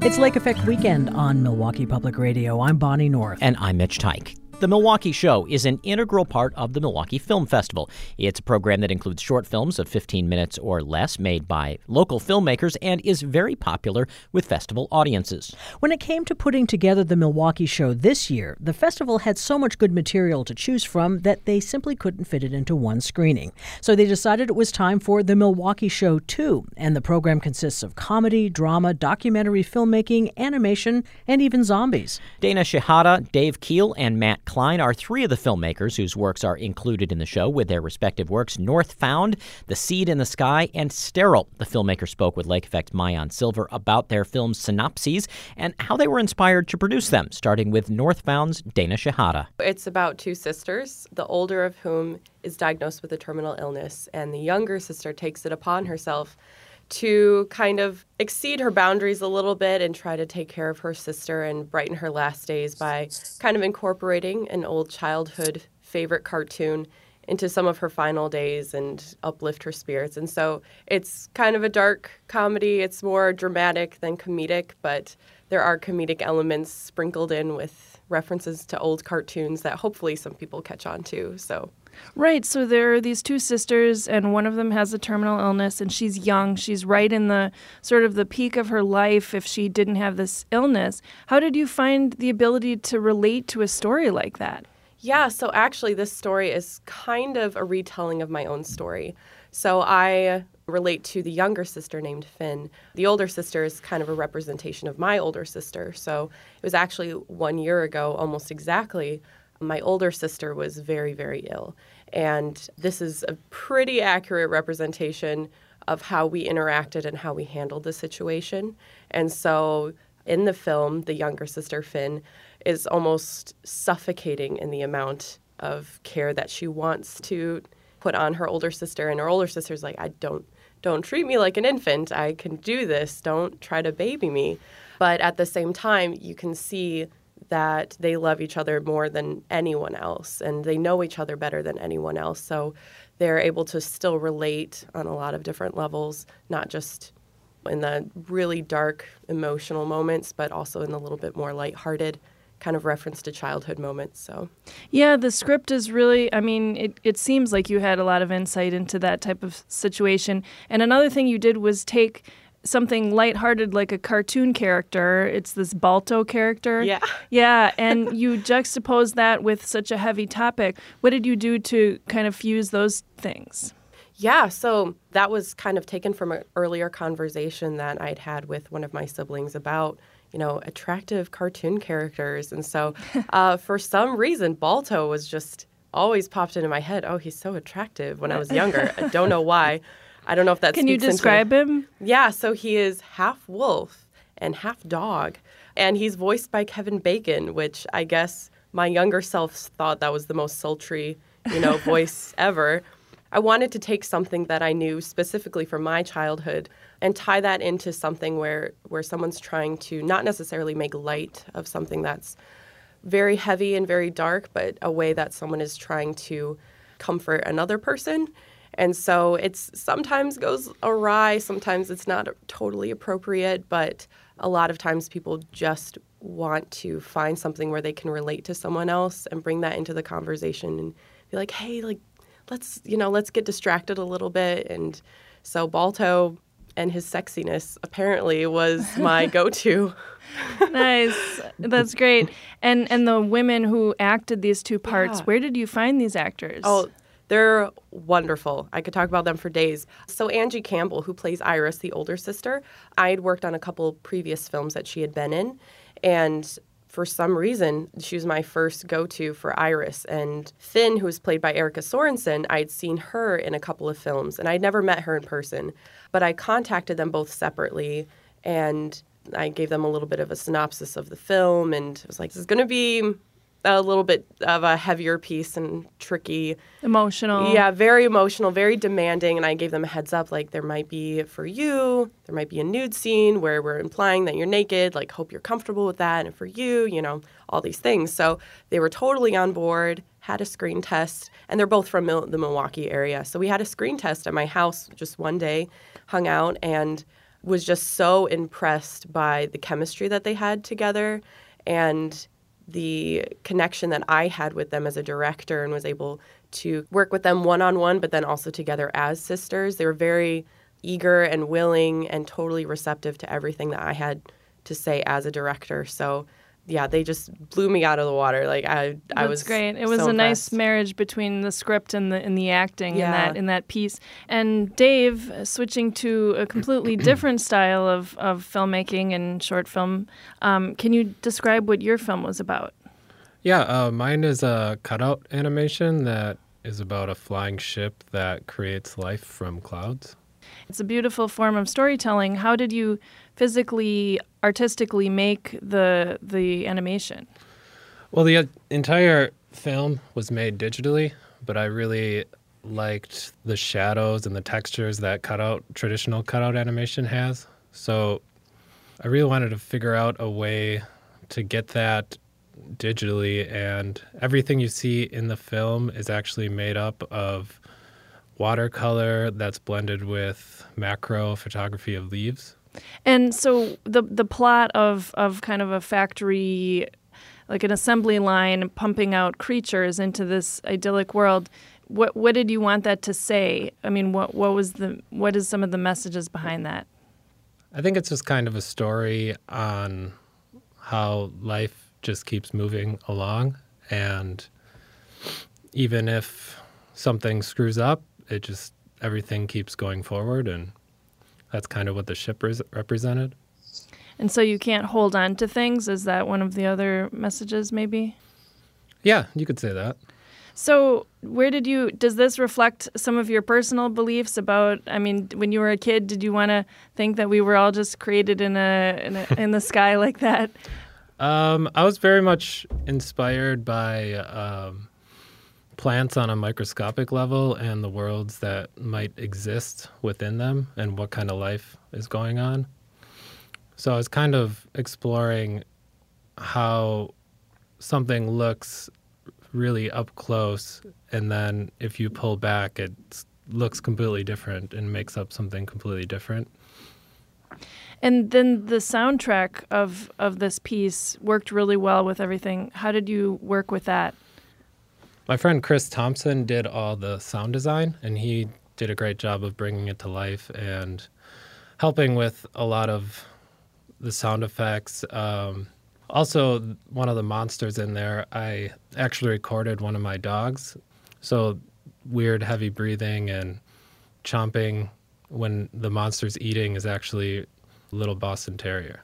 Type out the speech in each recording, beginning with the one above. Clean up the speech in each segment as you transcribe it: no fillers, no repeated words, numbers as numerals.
It's Lake Effect Weekend on Milwaukee Public Radio. I'm Bonnie North. And I'm Mitch Tyke. The Milwaukee Show is an integral part of the Milwaukee Film Festival. It's a program that includes short films of 15 minutes or less made by local filmmakers and is very popular with festival audiences. When it came to putting together the Milwaukee Show this year, the festival had so much good material to choose from that they simply couldn't fit it into one screening. So they decided it was time for the Milwaukee Show 2, and the program consists of comedy, drama, documentary filmmaking, animation, and even zombies. Dana Shihata, Dave Keel, and Matt Klein are three of the filmmakers whose works are included in the show with their respective works Northfound, The Seed in the Sky, and Sterile. The filmmaker spoke with Lake Effect's Maayan Silver about their film's synopses and how they were inspired to produce them, starting with Northfound's Dana Shihata. It's about two sisters, the older of whom is diagnosed with a terminal illness, and the younger sister takes it upon herself to kind of exceed her boundaries a little bit and try to take care of her sister and brighten her last days by kind of incorporating an old childhood favorite cartoon into some of her final days and uplift her spirits. And so it's kind of a dark comedy. It's more dramatic than comedic, but there are comedic elements sprinkled in with references to old cartoons that hopefully some people catch on to. Right, so there are these two sisters, and one of them has a terminal illness, and she's young. She's right in the sort of the peak of her life if she didn't have this illness. How did you find the ability to relate to a story like that? Yeah, so actually this story is kind of a retelling of my own story. So I relate to the younger sister named Finn. The older sister is kind of a representation of my older sister. So it was actually 1 year ago, almost exactly, my older sister was very, very ill. And this is a pretty accurate representation of how we interacted and how we handled the situation. And so in the film, the younger sister, Finn, is almost suffocating in the amount of care that she wants to put on her older sister. And her older sister's like, don't treat me like an infant. I can do this. Don't try to baby me. But at the same time, you can see that they love each other more than anyone else, and they know each other better than anyone else. So they're able to still relate on a lot of different levels, not just in the really dark emotional moments, but also in the little bit more lighthearted kind of reference to childhood moments. So, yeah, the script is really, it seems like you had a lot of insight into that type of situation. And another thing you did was take something lighthearted like a cartoon character. It's this Balto character. Yeah. Yeah, and you juxtapose that with such a heavy topic. What did you do to kind of fuse those things? Yeah, so that was kind of taken from an earlier conversation that I'd had with one of my siblings about, attractive cartoon characters. And so for some reason, Balto was just always popped into my head. Oh, he's so attractive when I was younger. I don't know why. I don't know if that Can you describe him? Yeah, so he is half wolf and half dog. And he's voiced by Kevin Bacon, which I guess my younger self thought that was the most sultry, voice ever. I wanted to take something that I knew specifically from my childhood and tie that into something where someone's trying to not necessarily make light of something that's very heavy and very dark, but a way that someone is trying to comfort another person. And so it's sometimes goes awry, sometimes it's not totally appropriate, but a lot of times people just want to find something where they can relate to someone else and bring that into the conversation and be like, hey, let's get distracted a little bit. And so Balto and his sexiness apparently was my go-to. Nice. That's great. And the women who acted these two parts, Where did you find these actors? Oh, they're wonderful. I could talk about them for days. So Angie Campbell, who plays Iris, the older sister, I had worked on a couple previous films that she had been in. And for some reason, she was my first go-to for Iris. And Finn, who was played by Erica Sorensen, I'd seen her in a couple of films, and I'd never met her in person. But I contacted them both separately, and I gave them a little bit of a synopsis of the film, and I was like, this is going to be a little bit of a heavier piece and tricky. Emotional. Yeah, very emotional, very demanding. And I gave them a heads up, like, there might be, for you, there might be a nude scene where we're implying that you're naked. Like, hope you're comfortable with that. And for you, all these things. So they were totally on board, had a screen test. And they're both from the Milwaukee area. So we had a screen test at my house just one day, hung out, and was just so impressed by the chemistry that they had together and the connection that I had with them as a director, and was able to work with them one-on-one, but then also together as sisters. They were very eager and willing and totally receptive to everything that I had to say as a director. So yeah, they just blew me out of the water. Like I was great. It was so a nice impressed. marriage between the script and the acting Yeah. in that piece. And Dave, switching to a completely different style of filmmaking and short film, can you describe what your film was about? Yeah, mine is a cutout animation that is about a flying ship that creates life from clouds. It's a beautiful form of storytelling. How did you physically, artistically make the animation? Well, the entire film was made digitally, but I really liked the shadows and the textures that traditional cutout animation has. So I really wanted to figure out a way to get that digitally, and everything you see in the film is actually made up of watercolor that's blended with macro photography of leaves. And so the plot of kind of a factory, like an assembly line pumping out creatures into this idyllic world, what did you want that to say? I mean, what is some of the messages behind that? I think it's just kind of a story on how life just keeps moving along, and even if something screws up, everything keeps going forward, and that's kind of what the ship represented. And so you can't hold on to things? Is that one of the other messages, maybe? Yeah, you could say that. So does this reflect some of your personal beliefs about, I mean, when you were a kid, did you want to think that we were all just created in the sky like that? I was very much inspired by plants on a microscopic level and the worlds that might exist within them and what kind of life is going on. So I was kind of exploring how something looks really up close, and then if you pull back, it looks completely different and makes up something completely different. And then the soundtrack of this piece worked really well with everything. How did you work with that? My friend Chris Thompson did all the sound design, and he did a great job of bringing it to life and helping with a lot of the sound effects. Also, one of the monsters in there, I actually recorded one of my dogs. So weird, heavy breathing and chomping when the monster's eating is actually a little Boston Terrier.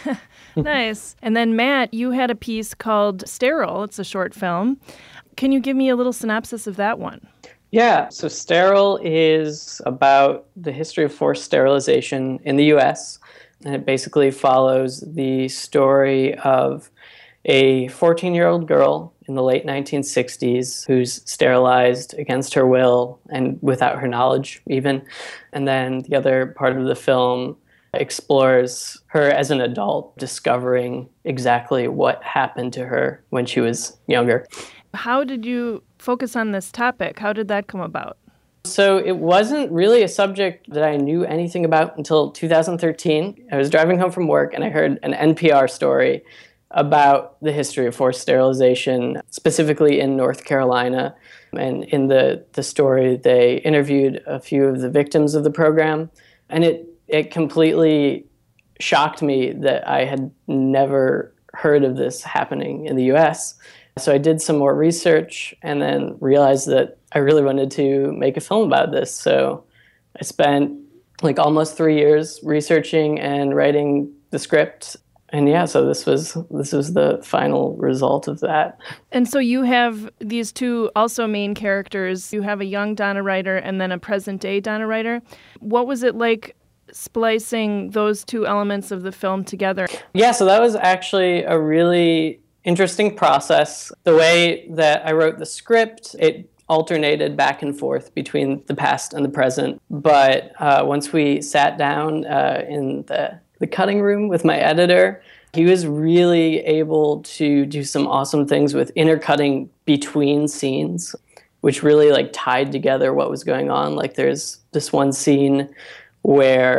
Nice. And then, Matt, you had a piece called Sterile. It's a short film. Can you give me a little synopsis of that one? Yeah, so Sterile is about the history of forced sterilization in the U.S., and it basically follows the story of a 14-year-old girl in the late 1960s who's sterilized against her will and without her knowledge even. And then the other part of the film explores her as an adult discovering exactly what happened to her when she was younger. How did you focus on this topic? How did that come about? So it wasn't really a subject that I knew anything about until 2013. I was driving home from work and I heard an NPR story about the history of forced sterilization, specifically in North Carolina. And in the story, they interviewed a few of the victims of the program. And it completely shocked me that I had never heard of this happening in the U.S. So I did some more research and then realized that I really wanted to make a film about this. So I spent like almost 3 years researching and writing the script. And yeah, so this was the final result of that. And so you have these two also main characters. You have a young Donna Ryder and then a present-day Donna Ryder. What was it like splicing those two elements of the film together? Yeah, so that was actually a really interesting process. The way that I wrote the script, it alternated back and forth between the past and the present. But once we sat down in the cutting room with my editor, he was really able to do some awesome things with intercutting between scenes, which really like tied together what was going on. Like there's this one scene where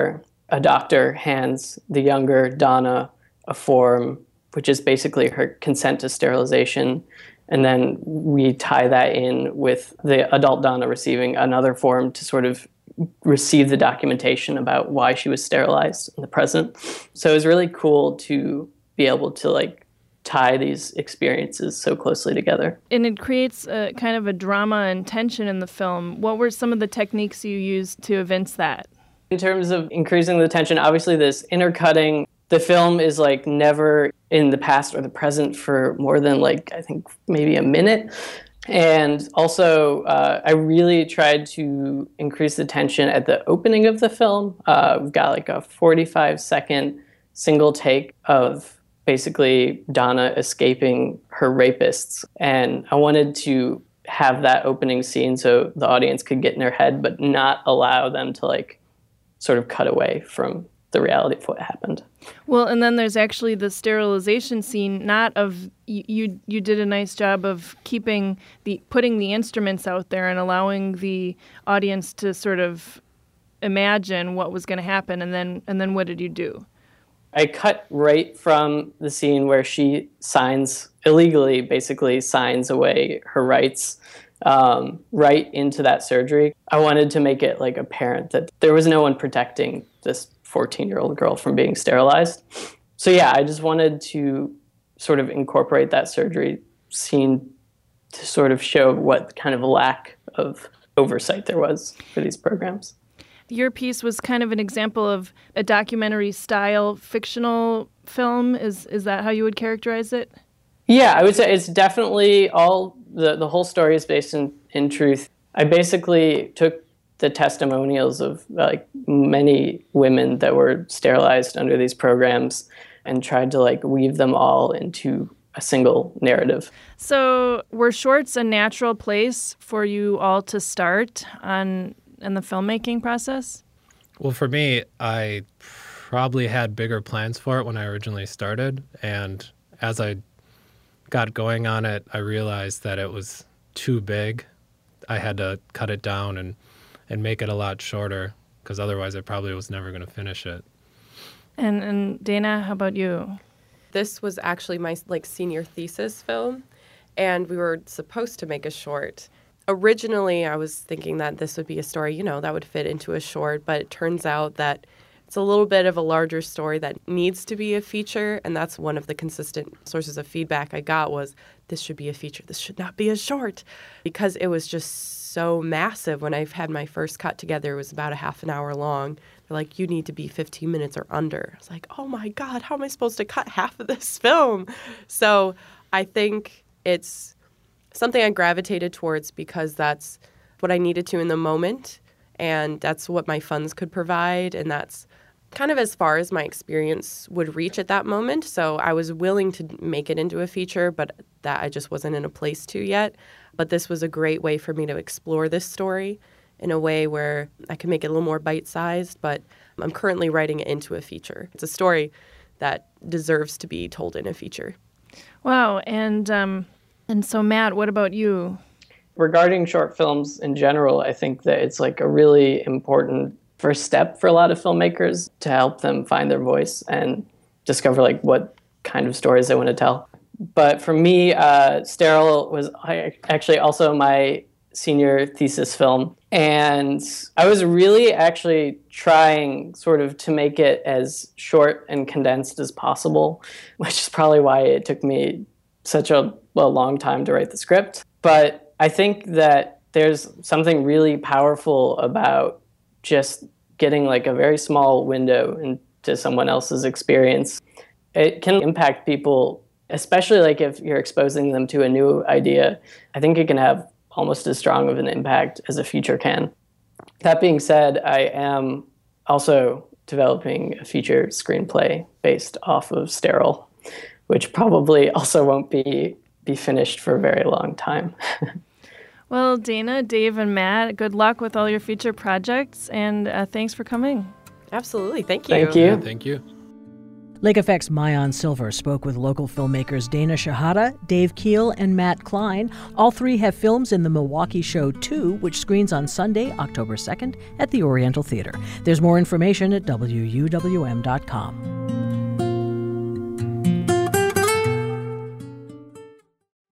a doctor hands the younger Donna a form, which is basically her consent to sterilization. And then we tie that in with the adult Donna receiving another form to sort of receive the documentation about why she was sterilized in the present. So it was really cool to be able to like tie these experiences so closely together. And it creates a kind of a drama and tension in the film. What were some of the techniques you used to evince that? In terms of increasing the tension, obviously this intercutting, the film is like never in the past or the present for more than like, I think maybe a minute. And also, I really tried to increase the tension at the opening of the film. We've got like a 45-second single take of basically Donna escaping her rapists. And I wanted to have that opening scene so the audience could get in their head, but not allow them to like sort of cut away from the reality of what happened. Well, and then there's actually the sterilization scene, not of, you did a nice job of putting the instruments out there and allowing the audience to sort of imagine what was going to happen, and then what did you do? I cut right from the scene where she illegally basically signs away her rights, right into that surgery. I wanted to make it like apparent that there was no one protecting this 14-year-old girl from being sterilized. So yeah, I just wanted to sort of incorporate that surgery scene to sort of show what kind of lack of oversight there was for these programs. Your piece was kind of an example of a documentary-style fictional film. Is that how you would characterize it? Yeah, I would say it's definitely all, the whole story is based in truth. I basically took the testimonials of like many women that were sterilized under these programs and tried to like weave them all into a single narrative. So were shorts a natural place for you all to start in the filmmaking process? Well, for me, I probably had bigger plans for it when I originally started. And as I got going on it, I realized that it was too big. I had to cut it down and make it a lot shorter, because otherwise I probably was never going to finish it. And Dana, how about you? This was actually my senior thesis film, and we were supposed to make a short. Originally, I was thinking that this would be a story, that would fit into a short, but it turns out that it's a little bit of a larger story that needs to be a feature, and that's one of the consistent sources of feedback I got was, this should be a feature, this should not be a short, because it was just so massive. When I've had my first cut together, it was about a half an hour long. They're like, you need to be 15 minutes or under. I was like, oh my God, how am I supposed to cut half of this film? So I think it's something I gravitated towards because that's what I needed to in the moment, and that's what my funds could provide, and that's kind of as far as my experience would reach at that moment. So I was willing to make it into a feature, but that I just wasn't in a place to yet. But this was a great way for me to explore this story in a way where I can make it a little more bite-sized, but I'm currently writing it into a feature. It's a story that deserves to be told in a feature. Wow, and so, Matt, what about you? Regarding short films in general, I think that it's like a really important first step for a lot of filmmakers to help them find their voice and discover like what kind of stories they want to tell. But for me, Sterile was actually also my senior thesis film. And I was really actually trying sort of to make it as short and condensed as possible, which is probably why it took me such a long time to write the script. But I think that there's something really powerful about just getting like a very small window into someone else's experience. It can impact people, especially like if you're exposing them to a new idea. I think it can have almost as strong of an impact as a feature can. That being said, I am also developing a feature screenplay based off of Sterile, which probably also won't be finished for a very long time. Well, Dana, Dave, and Matt, good luck with all your future projects, and thanks for coming. Absolutely. Thank you. Thank you. Yeah, thank you. Lake Effect's Maayan Silver spoke with local filmmakers Dana Shahada, Dave Keel, and Matt Klein. All three have films in the Milwaukee Show 2, which screens on Sunday, October 2nd at the Oriental Theater. There's more information at WUWM.com.